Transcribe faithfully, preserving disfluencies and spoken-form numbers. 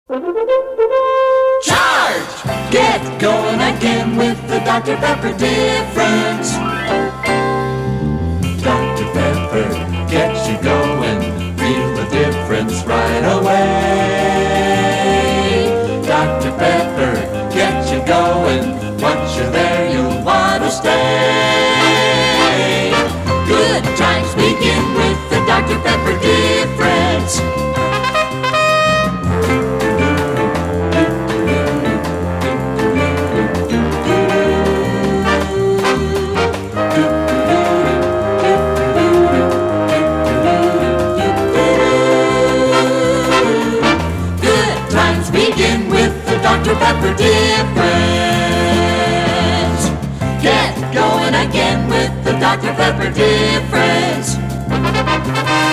Charge! Get going again with the Doctor Pepper difference. Doctor Pepper gets you going, feel the difference right away. Doctor Pepper gets you going, once you're there you'll want to stay. Good times begin with the Doctor Pepper difference. Begin with the Doctor Pepper difference. Get going again with the Doctor Pepper difference.